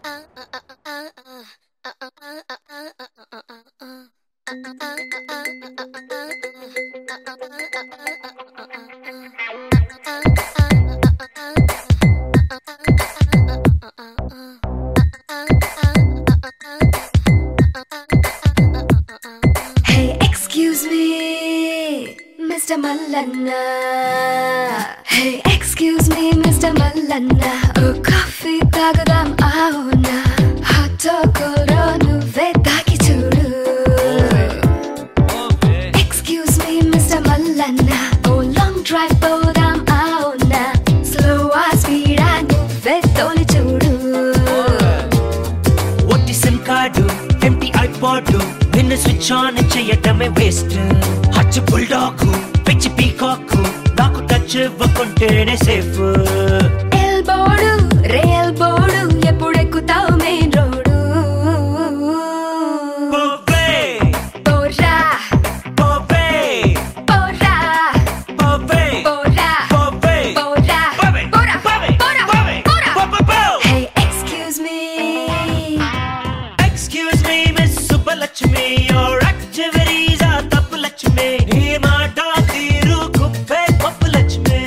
Mr. Mallanna. Hey, excuse me, Mr. Mallanna. Oh, coffee తాగుదాం అవునా? Hot or cold నువ్వే తాకి చూడు. Excuse me, Mr. Mallanna. Oh, long drive పోదాం అవునా? Slow or speed నువ్వే తోలి చూడు. What is SIM card? Empty iPod. నిన్ను స్విచ్ ఆన్ చేయటమే వేస్ట్. హచ్ బుల్డాగ్ పిచ్చి పీకాక్ నాకు టచ్ ఇవ్వకుంటేనే సేఫ్. ఎల్బోడు రేల్ బోర్డు ఎప్పుడెక్కుతావు మెయిన్ రోడ్డు. పోవే పోరా పోవే పోరా పోవే పోరా పోవే పోరా పోవే పోరా పోవే పోరా పోవే పోరా. పోవే. Hey, excuse me. Excuse me, Miss Subbalakshmi, your activities are tappu Lakshmi. Ee maata teeru kuppe pappu Lakshmi.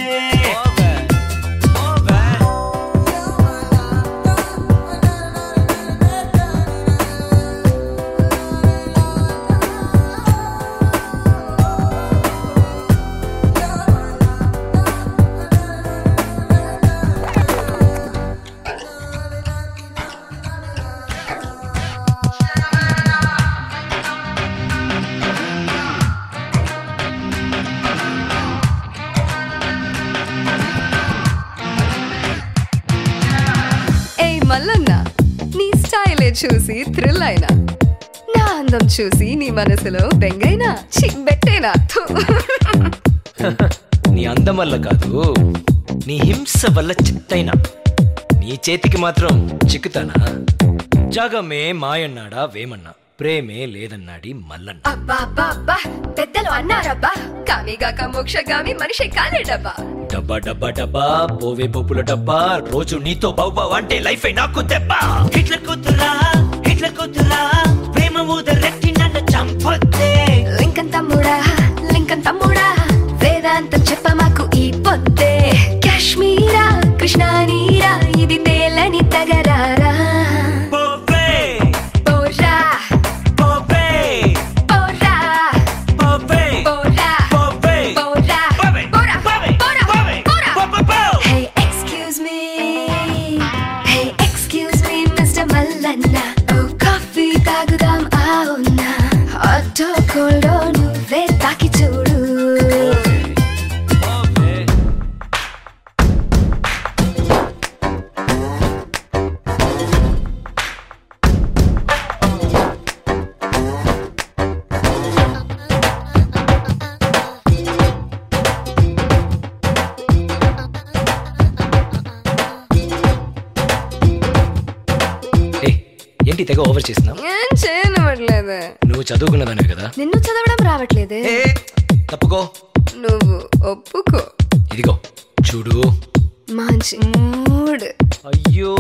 Mallanna నీ స్టైలే చూసి థ్రిల్ అయినా, నా అందం చూసి నీ మనసులో బెంగైనా చిబ్బెట్టేనా. నీ అందం వల్ల కాదు, నీ హింస వల్ల చిత్తైనా నీ చేతికి మాత్రం చిక్కుతానా? జగమే మాయన్నాడా వేమన్నా, ప్రేమే లేదన్నాడి మల్లన్న. అబ్బా పెద్దలు అన్నారబ్బా, కామిగాక మోక్షగామి మనిషి కాలేడబ్బా. డబ్బా డబ్బా డబ్బా పోవే పప్పుల డబ్బా, రోజు నీతో బౌబా అంటే లైఫ్ నాకు దెబ్బ. హిట్లర్ కూతురా ప్రేమ ఊదరెట్టి నన్ను చంపొద్దే. లింకన్ తమ్ముడా వేదాంతం చెప్ప మాకు ఈ పొద్దే. కాశ్మీరా కృష్ణా నీరా ఇది తేలని తగరారా. పోవే పోరా పోవే పోరా పోవే పోరా పోవే పోరా పోవే పోరా పోవే పోరా పోవే పోరా. పోవే. Hey, excuse me, Mr. Mallanna. Oh, coffee తాగుదాం అవునా? Hot or cold నువ్వే తాకి చూడు. ఏంటి తెగ ఓవర్ చేస్తున్నావు? ఏం చేయనివ్వట్లేదే. నువ్వు చదువుకున్నదానివి కదా. నిన్ను చదవడం రావట్లేదే. తప్పుకో, నువ్వు ఒప్పుకో. ఇదిగో చూడు. మంచి మూడ్. అయ్యో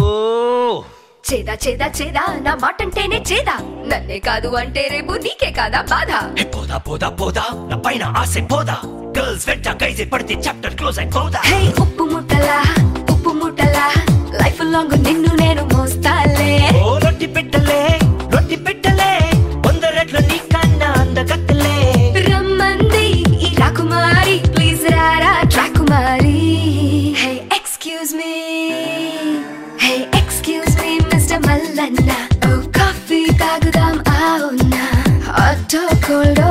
చేదా నా మాటంటేనే చేదా. నన్నే కాదు అంటే రేపు నీకే కాదా బాధ. పోదా పోదా పోదా నా పైన ఆసే పోదా. గర్ల్స్ వెంట గైజే పడితే చాప్టర్ క్లోజ్ అయిపోదా. హే ఉప్పు ముట్టలా లైఫ్ లాంగ్ నిన్ను నేను మోస్తాలే. ఓ రొట్టి పెట్టలే వందరెట్లు నీ కన్నా అందగత్తలే. రమ్మంది ఈ రాకుమారి ప్లీజ్ రారా ట్రాకుమారి. Hey excuse me mister Mallanna. ఓ కాఫీ తాగుదాం అవునా? Hot cold